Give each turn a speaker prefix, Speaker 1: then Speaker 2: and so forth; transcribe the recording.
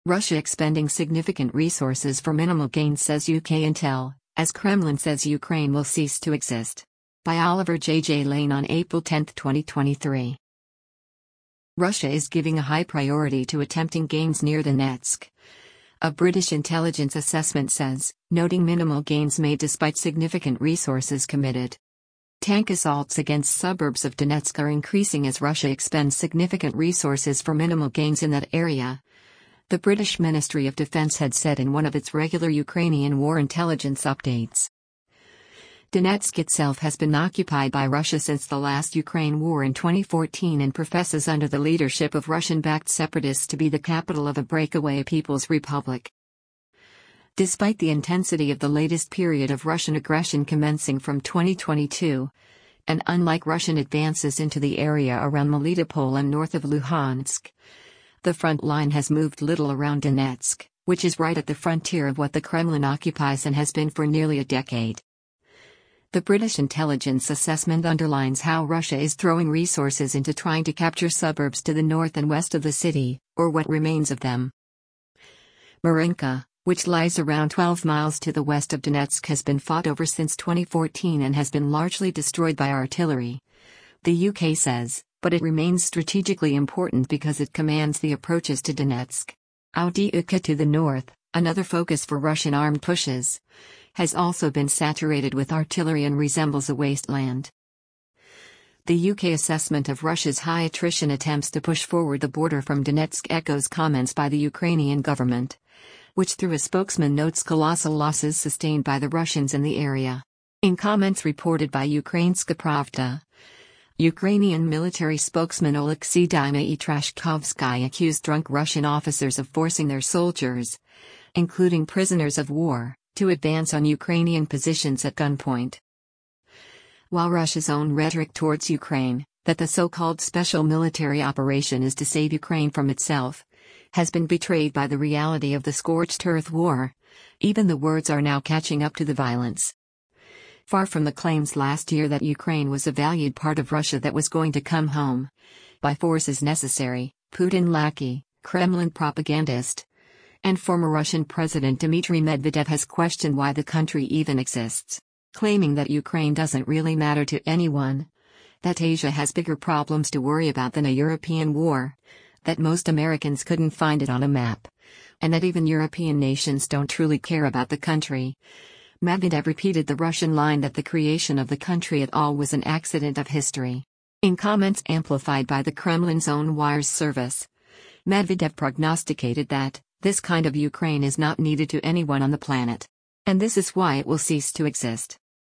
Speaker 1: Russia expending significant resources for minimal gain, says UK intel, as Kremlin says Ukraine will cease to exist. By Oliver J. Lane on April 10, 2023. Russia is giving a high priority to attempting gains near Donetsk. A British intelligence assessment says, noting minimal gains made despite significant resources committed. Tank assaults against suburbs of Donetsk are increasing as Russia expends significant resources for minimal gains in that area. The British Ministry of Defense had said in one of its regular Ukrainian war intelligence updates. Donetsk itself has been occupied by Russia since the last Ukraine war in 2014 and professes under the leadership of Russian-backed separatists to be the capital of a breakaway People's Republic. Despite the intensity of the latest period of Russian aggression commencing from 2022, and unlike Russian advances into the area around Melitopol and north of Luhansk, the front line has moved little around Donetsk, which is right at the frontier of what the Kremlin occupies and has been for nearly a decade. The British intelligence assessment underlines how Russia is throwing resources into trying to capture suburbs to the north and west of the city, or what remains of them. Marinka, which lies around 12 miles to the west of Donetsk, has been fought over since 2014 and has been largely destroyed by artillery, the UK says, but it remains strategically important because it commands the approaches to Donetsk. Avdiivka to the north, another focus for Russian armed pushes, has also been saturated with artillery and resembles a wasteland. The UK assessment of Russia's high attrition attempts to push forward the border from Donetsk echoes comments by the Ukrainian government, which through a spokesman notes colossal losses sustained by the Russians in the area. In comments reported by Ukrainska Pravda, Ukrainian military spokesman Oleksiy Dmytrashkovsky accused drunk Russian officers of forcing their soldiers, including prisoners of war, to advance on Ukrainian positions at gunpoint. While Russia's own rhetoric towards Ukraine, that the so-called special military operation is to save Ukraine from itself, has been betrayed by the reality of the scorched earth war, even the words are now catching up to the violence. Far from the claims last year that Ukraine was a valued part of Russia that was going to come home by force as necessary, Putin lackey, Kremlin propagandist, and former Russian President Dmitry Medvedev has questioned why the country even exists, claiming that Ukraine doesn't really matter to anyone, that Asia has bigger problems to worry about than a European war, that most Americans couldn't find it on a map, and that even European nations don't truly care about the country. Medvedev repeated the Russian line that the creation of the country at all was an accident of history. In comments amplified by the Kremlin's own wires service, Medvedev prognosticated that this kind of Ukraine is not needed to anyone on the planet. And this is why it will cease to exist.